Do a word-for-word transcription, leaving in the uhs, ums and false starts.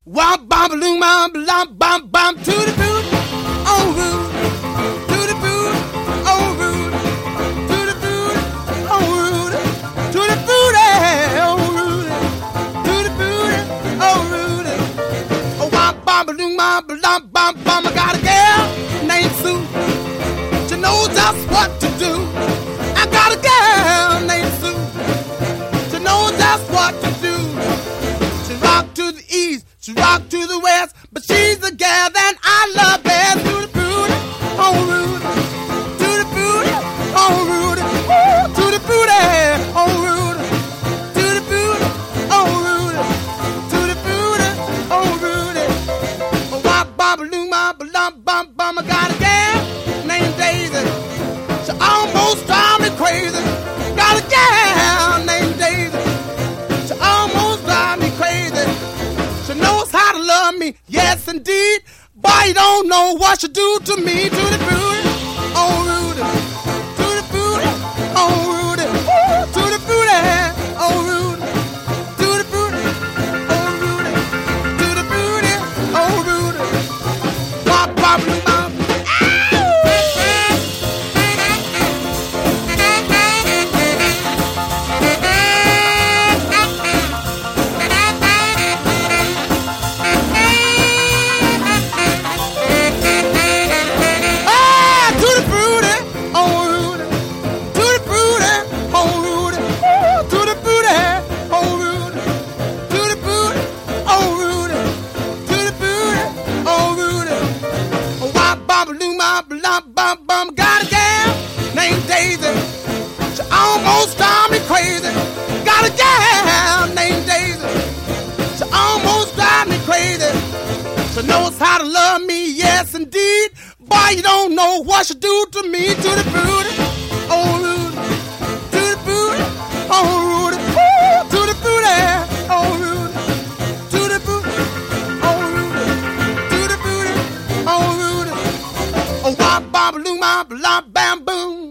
Wop bam balloon bam bam bam bam to the boot, oh Rude, to the boot, oh Rude, to the boot, oh Rude, to the boot, oh Rude, to the boot, oh Rude. Oh wop bam balloon bam bam bam bam. I got a girl named Sue. She knows just what to do. I got a girl named Sue. She knows just what to do. She rock to the east. She rock to the west, but she's the gal that I love best. To the booty, oh Rudy, to the booty, oh Rudy, woo, to the booty, oh Rudy, to the booty, oh Rudy, to the booty, oh Rudy. Oh, wop, bop, balloon, bop, bum, bum, bum. I got a gal named Daisy. She almost drives me crazy. Got a gal named Daisy. She almost drives me crazy. She knows how to love me, yes indeed. Boy, you don't know what she do to me. To the booty, oh Rudy, to the booty, oh Rudy, woo, to the booty, oh Rudy, to the booty, oh Rudy, to the booty, oh Rudy. Bop, bop, bop. Bum, bum, got a gal named Daisy. She almost drives me crazy. Got a gal named Daisy. She almost drives me crazy. She knows how to love me, yes indeed. Boy, you don't know what she do to me. To the booty, oh Rudy, to the booty, oh Rudy, woo, to the booty, oh Rudy, to the booty, oh Rudy, to the booty, oh Rudy. Oh, wop, bop, balloon, bop, bam, boom.